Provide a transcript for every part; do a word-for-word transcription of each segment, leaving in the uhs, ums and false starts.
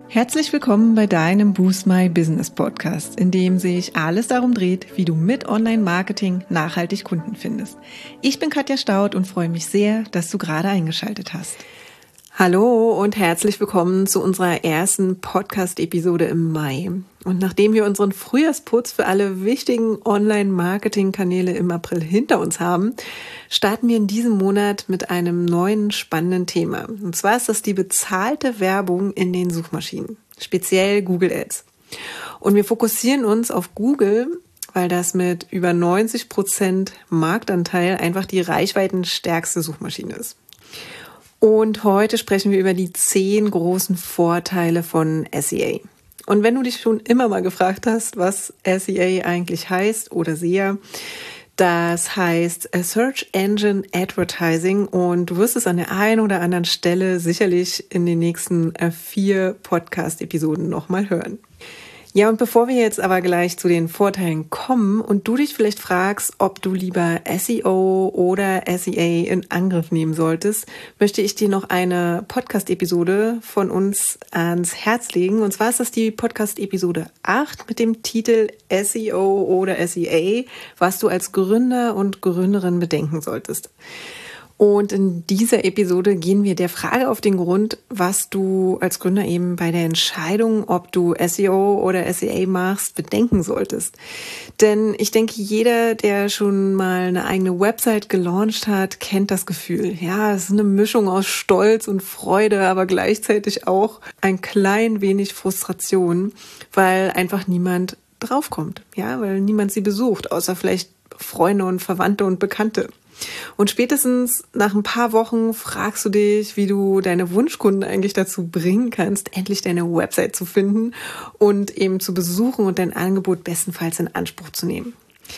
Herzlich willkommen bei deinem Boost My Business Podcast, in dem sich alles darum dreht, wie du mit Online-Marketing nachhaltig Kunden findest. Ich bin Katja Staud und freue mich sehr, dass du gerade eingeschaltet hast. Hallo und herzlich willkommen zu unserer ersten Podcast-Episode im Mai. Und nachdem wir unseren Frühjahrsputz für alle wichtigen Online-Marketing-Kanäle im April hinter uns haben, starten wir in diesem Monat mit einem neuen spannenden Thema. Und zwar ist das die bezahlte Werbung in den Suchmaschinen, speziell Google Ads. Und wir fokussieren uns auf Google, weil das mit über neunzig Prozent Marktanteil einfach die reichweitenstärkste Suchmaschine ist. Und heute sprechen wir über die zehn großen Vorteile von S E A. Und wenn du dich schon immer mal gefragt hast, was S E A eigentlich heißt oder S E A, das heißt Search Engine Advertising und du wirst es an der einen oder anderen Stelle sicherlich in den nächsten vier Podcast-Episoden nochmal hören. Ja, und bevor wir jetzt aber gleich zu den Vorteilen kommen und du dich vielleicht fragst, ob du lieber S E O oder S E A in Angriff nehmen solltest, möchte ich dir noch eine Podcast-Episode von uns ans Herz legen. Und zwar ist das die Podcast-Episode acht mit dem Titel S E O oder S E A, was du als Gründer und Gründerin bedenken solltest. Und in dieser Episode gehen wir der Frage auf den Grund, was du als Gründer eben bei der Entscheidung, ob du S E O oder S E A machst, bedenken solltest. Denn ich denke, jeder, der schon mal eine eigene Website gelauncht hat, kennt das Gefühl. Ja, es ist eine Mischung aus Stolz und Freude, aber gleichzeitig auch ein klein wenig Frustration, weil einfach niemand draufkommt. Ja, weil niemand sie besucht, außer vielleicht Freunde und Verwandte und Bekannte. Und spätestens nach ein paar Wochen fragst du dich, wie du deine Wunschkunden eigentlich dazu bringen kannst, endlich deine Website zu finden und eben zu besuchen und dein Angebot bestenfalls in Anspruch zu nehmen.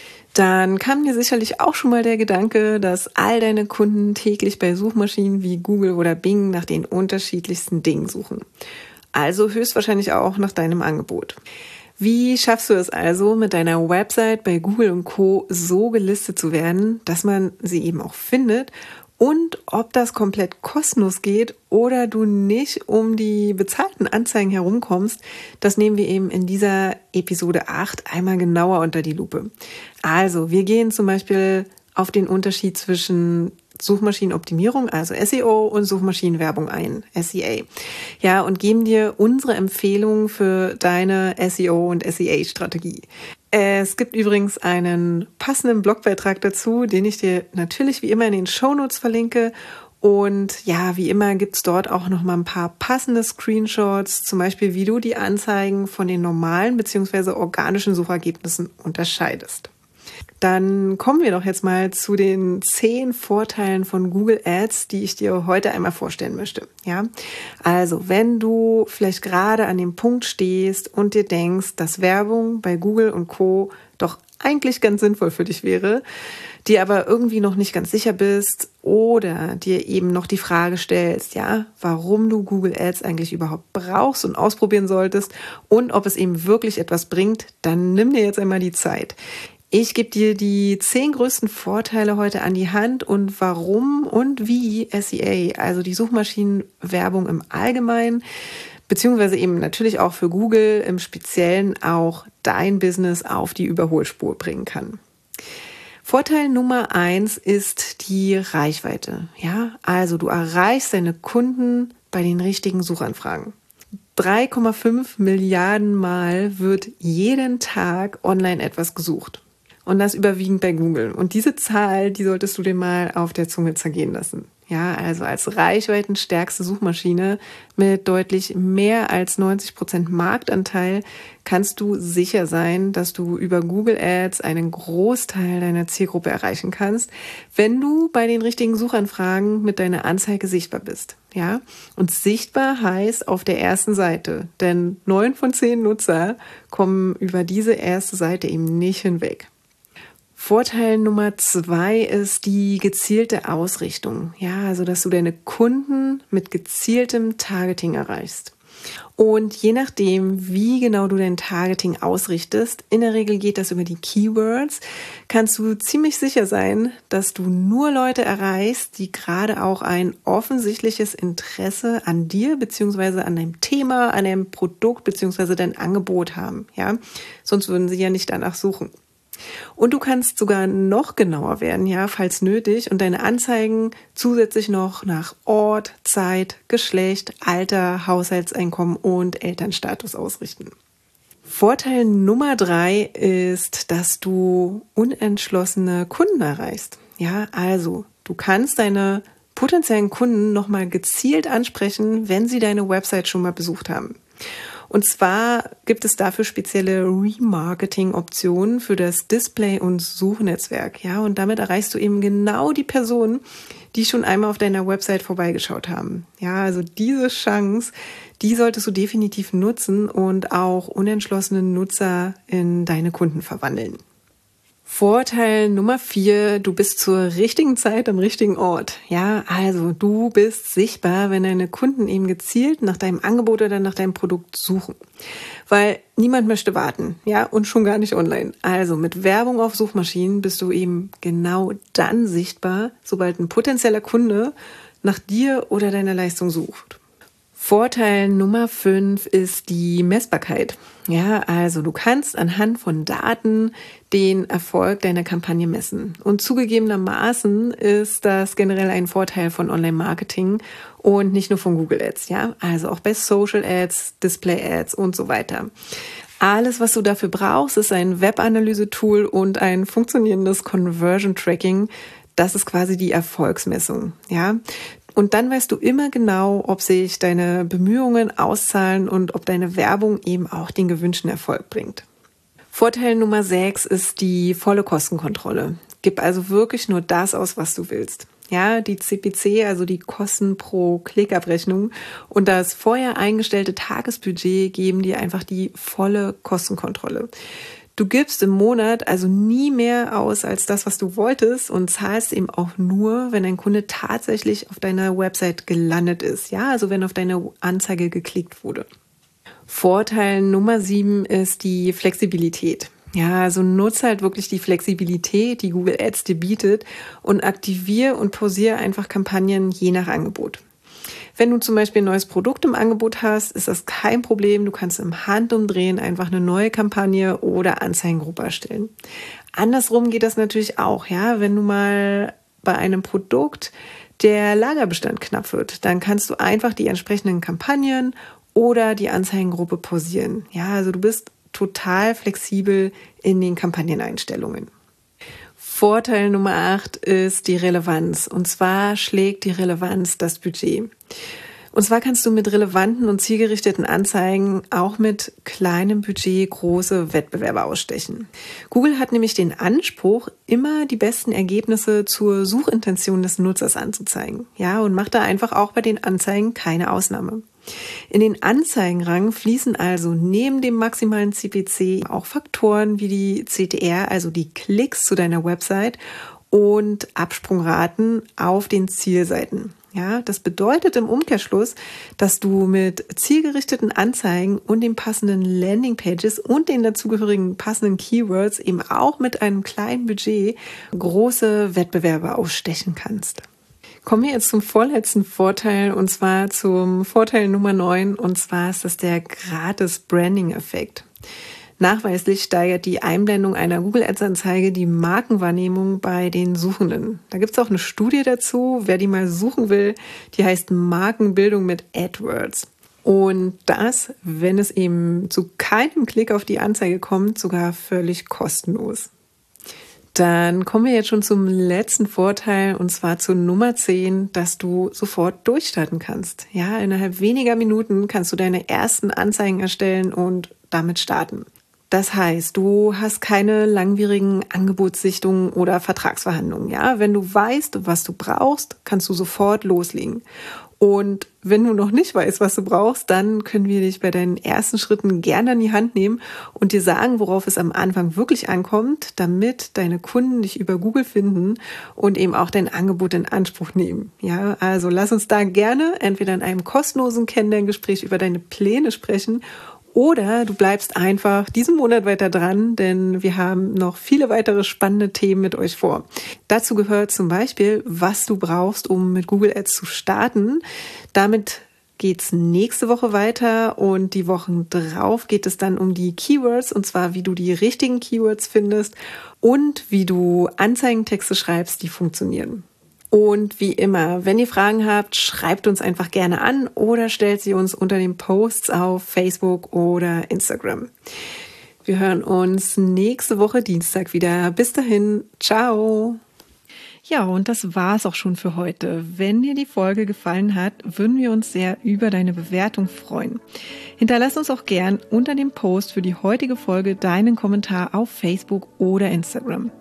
Dann kam dir sicherlich auch schon mal der Gedanke, dass all deine Kunden täglich bei Suchmaschinen wie Google oder Bing nach den unterschiedlichsten Dingen suchen. Also höchstwahrscheinlich auch nach deinem Angebot. Wie schaffst du es also, mit deiner Website bei Google und Co. so gelistet zu werden, dass man sie eben auch findet? Und ob das komplett kostenlos geht oder du nicht um die bezahlten Anzeigen herumkommst, das nehmen wir eben in dieser Episode acht einmal genauer unter die Lupe. Also, wir gehen zum Beispiel auf den Unterschied zwischen Suchmaschinenoptimierung, also S E O, und Suchmaschinenwerbung ein, S E A. Ja, und geben dir unsere Empfehlungen für deine S E O und S E A-Strategie. Es gibt übrigens einen passenden Blogbeitrag dazu, den ich dir natürlich wie immer in den Shownotes verlinke. Und ja, wie immer gibt's dort auch noch mal ein paar passende Screenshots, zum Beispiel, wie du die Anzeigen von den normalen bzw. organischen Suchergebnissen unterscheidest. Dann kommen wir doch jetzt mal zu den zehn Vorteilen von Google Ads, die ich dir heute einmal vorstellen möchte. Ja, also wenn du vielleicht gerade an dem Punkt stehst und dir denkst, dass Werbung bei Google und Co. doch eigentlich ganz sinnvoll für dich wäre, dir aber irgendwie noch nicht ganz sicher bist oder dir eben noch die Frage stellst, ja, warum du Google Ads eigentlich überhaupt brauchst und ausprobieren solltest und ob es eben wirklich etwas bringt, dann nimm dir jetzt einmal die Zeit. Ich gebe dir die zehn größten Vorteile heute an die Hand und warum und wie S E A, also die Suchmaschinenwerbung im Allgemeinen, beziehungsweise eben natürlich auch für Google im Speziellen auch dein Business auf die Überholspur bringen kann. Vorteil Nummer eins ist die Reichweite. Ja, also du erreichst deine Kunden bei den richtigen Suchanfragen. drei Komma fünf Milliarden Mal wird jeden Tag online etwas gesucht. Und das überwiegend bei Google. Und diese Zahl, die solltest du dir mal auf der Zunge zergehen lassen. Ja, also als reichweitenstärkste Suchmaschine mit deutlich mehr als neunzig Prozent Marktanteil kannst du sicher sein, dass du über Google Ads einen Großteil deiner Zielgruppe erreichen kannst, wenn du bei den richtigen Suchanfragen mit deiner Anzeige sichtbar bist. Ja, und sichtbar heißt auf der ersten Seite, denn neun von zehn Nutzer kommen über diese erste Seite eben nicht hinweg. Vorteil Nummer zwei ist die gezielte Ausrichtung. Ja, also dass du deine Kunden mit gezieltem Targeting erreichst. Und je nachdem, wie genau du dein Targeting ausrichtest, in der Regel geht das über die Keywords, kannst du ziemlich sicher sein, dass du nur Leute erreichst, die gerade auch ein offensichtliches Interesse an dir bzw. an deinem Thema, an deinem Produkt bzw. dein Angebot haben. Ja? Sonst würden sie ja nicht danach suchen. Und du kannst sogar noch genauer werden, ja, falls nötig, und deine Anzeigen zusätzlich noch nach Ort, Zeit, Geschlecht, Alter, Haushaltseinkommen und Elternstatus ausrichten. Vorteil Nummer drei ist, dass du unentschlossene Kunden erreichst. Ja, also du kannst deine potenziellen Kunden nochmal gezielt ansprechen, wenn sie deine Website schon mal besucht haben. Und zwar gibt es dafür spezielle Remarketing-Optionen für das Display- und Suchnetzwerk. Ja, und damit erreichst du eben genau die Personen, die schon einmal auf deiner Website vorbeigeschaut haben. Ja, also diese Chance, die solltest du definitiv nutzen und auch unentschlossene Nutzer in deine Kunden verwandeln. Vorteil Nummer vier, du bist zur richtigen Zeit am richtigen Ort. Ja, also du bist sichtbar, wenn deine Kunden eben gezielt nach deinem Angebot oder nach deinem Produkt suchen. Weil niemand möchte warten, ja, und schon gar nicht online. Also mit Werbung auf Suchmaschinen bist du eben genau dann sichtbar, sobald ein potenzieller Kunde nach dir oder deiner Leistung sucht. Vorteil Nummer fünf ist die Messbarkeit. Ja, also du kannst anhand von Daten den Erfolg deiner Kampagne messen. Und zugegebenermaßen ist das generell ein Vorteil von Online-Marketing und nicht nur von Google Ads. Ja, also auch bei Social Ads, Display Ads und so weiter. Alles, was du dafür brauchst, ist ein Web-Analyse-Tool und ein funktionierendes Conversion-Tracking. Das ist quasi die Erfolgsmessung. Ja. Und dann weißt du immer genau, ob sich deine Bemühungen auszahlen und ob deine Werbung eben auch den gewünschten Erfolg bringt. Vorteil Nummer sechs ist die volle Kostenkontrolle. Gib also wirklich nur das aus, was du willst. Ja, die C P C, also die Kosten pro Klickabrechnung und das vorher eingestellte Tagesbudget geben dir einfach die volle Kostenkontrolle. Du gibst im Monat also nie mehr aus als das, was du wolltest und zahlst eben auch nur, wenn ein Kunde tatsächlich auf deiner Website gelandet ist. Ja, also wenn auf deine Anzeige geklickt wurde. Vorteil Nummer sieben ist die Flexibilität. Ja, also nutze halt wirklich die Flexibilität, die Google Ads dir bietet und aktiviere und pausiere einfach Kampagnen je nach Angebot. Wenn du zum Beispiel ein neues Produkt im Angebot hast, ist das kein Problem. Du kannst im Handumdrehen einfach eine neue Kampagne oder Anzeigengruppe erstellen. Andersrum geht das natürlich auch, ja. Wenn du mal bei einem Produkt der Lagerbestand knapp wird, dann kannst du einfach die entsprechenden Kampagnen oder die Anzeigengruppe pausieren. Ja, also du bist total flexibel in den Kampagneneinstellungen. Vorteil Nummer acht ist die Relevanz. Und zwar schlägt die Relevanz das Budget. Und zwar kannst du mit relevanten und zielgerichteten Anzeigen auch mit kleinem Budget große Wettbewerber ausstechen. Google hat nämlich den Anspruch, immer die besten Ergebnisse zur Suchintention des Nutzers anzuzeigen. Ja, und macht da einfach auch bei den Anzeigen keine Ausnahme. In den Anzeigenrang fließen also neben dem maximalen C P C auch Faktoren wie die C T R, also die Klicks zu deiner Website und Absprungraten auf den Zielseiten. Ja, das bedeutet im Umkehrschluss, dass du mit zielgerichteten Anzeigen und den passenden Landingpages und den dazugehörigen passenden Keywords eben auch mit einem kleinen Budget große Wettbewerber ausstechen kannst. Kommen wir jetzt zum vorletzten Vorteil und zwar zum Vorteil Nummer neun und zwar ist das der Gratis-Branding-Effekt. Nachweislich steigert die Einblendung einer Google Ads Anzeige die Markenwahrnehmung bei den Suchenden. Da gibt es auch eine Studie dazu, wer die mal suchen will, die heißt Markenbildung mit AdWords. Und das, wenn es eben zu keinem Klick auf die Anzeige kommt, sogar völlig kostenlos. Dann kommen wir jetzt schon zum letzten Vorteil und zwar zur Nummer zehn, dass du sofort durchstarten kannst. Ja, innerhalb weniger Minuten kannst du deine ersten Anzeigen erstellen und damit starten. Das heißt, du hast keine langwierigen Angebotssichtungen oder Vertragsverhandlungen. Ja, wenn du weißt, was du brauchst, kannst du sofort loslegen. Und wenn du noch nicht weißt, was du brauchst, dann können wir dich bei deinen ersten Schritten gerne an die Hand nehmen und dir sagen, worauf es am Anfang wirklich ankommt, damit deine Kunden dich über Google finden und eben auch dein Angebot in Anspruch nehmen. Ja, also lass uns da gerne entweder in einem kostenlosen Kennenlerngespräch über deine Pläne sprechen oder du bleibst einfach diesen Monat weiter dran, denn wir haben noch viele weitere spannende Themen mit euch vor. Dazu gehört zum Beispiel, was du brauchst, um mit Google Ads zu starten. Damit geht's nächste Woche weiter und die Wochen drauf geht es dann um die Keywords, und zwar wie du die richtigen Keywords findest und wie du Anzeigentexte schreibst, die funktionieren. Und wie immer, wenn ihr Fragen habt, schreibt uns einfach gerne an oder stellt sie uns unter den Posts auf Facebook oder Instagram. Wir hören uns nächste Woche Dienstag wieder. Bis dahin, ciao! Ja, und das war's auch schon für heute. Wenn dir die Folge gefallen hat, würden wir uns sehr über deine Bewertung freuen. Hinterlass uns auch gern unter dem Post für die heutige Folge deinen Kommentar auf Facebook oder Instagram.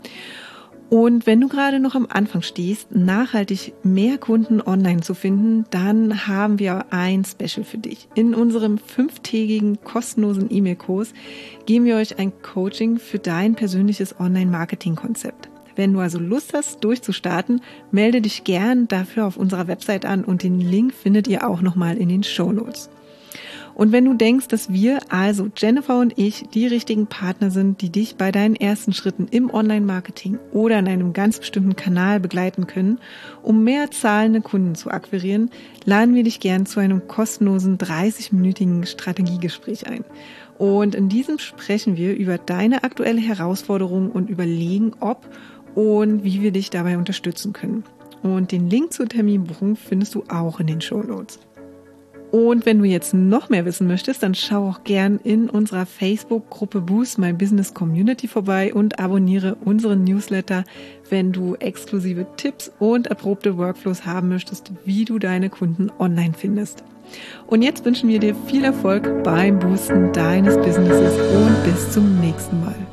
Und wenn du gerade noch am Anfang stehst, nachhaltig mehr Kunden online zu finden, dann haben wir ein Special für dich. In unserem fünftägigen kostenlosen E-Mail-Kurs geben wir euch ein Coaching für dein persönliches Online-Marketing-Konzept. Wenn du also Lust hast, durchzustarten, melde dich gern dafür auf unserer Website an und den Link findet ihr auch nochmal in den Shownotes. Und wenn du denkst, dass wir, also Jennifer und ich, die richtigen Partner sind, die dich bei deinen ersten Schritten im Online-Marketing oder in einem ganz bestimmten Kanal begleiten können, um mehr zahlende Kunden zu akquirieren, laden wir dich gern zu einem kostenlosen dreißig-minütigen Strategiegespräch ein. Und in diesem sprechen wir über deine aktuelle Herausforderung und überlegen, ob und wie wir dich dabei unterstützen können. Und den Link zur Terminbuchung findest du auch in den Shownotes. Und wenn du jetzt noch mehr wissen möchtest, dann schau auch gern in unserer Facebook-Gruppe Boost My Business Community vorbei und abonniere unseren Newsletter, wenn du exklusive Tipps und erprobte Workflows haben möchtest, wie du deine Kunden online findest. Und jetzt wünschen wir dir viel Erfolg beim Boosten deines Businesses und bis zum nächsten Mal.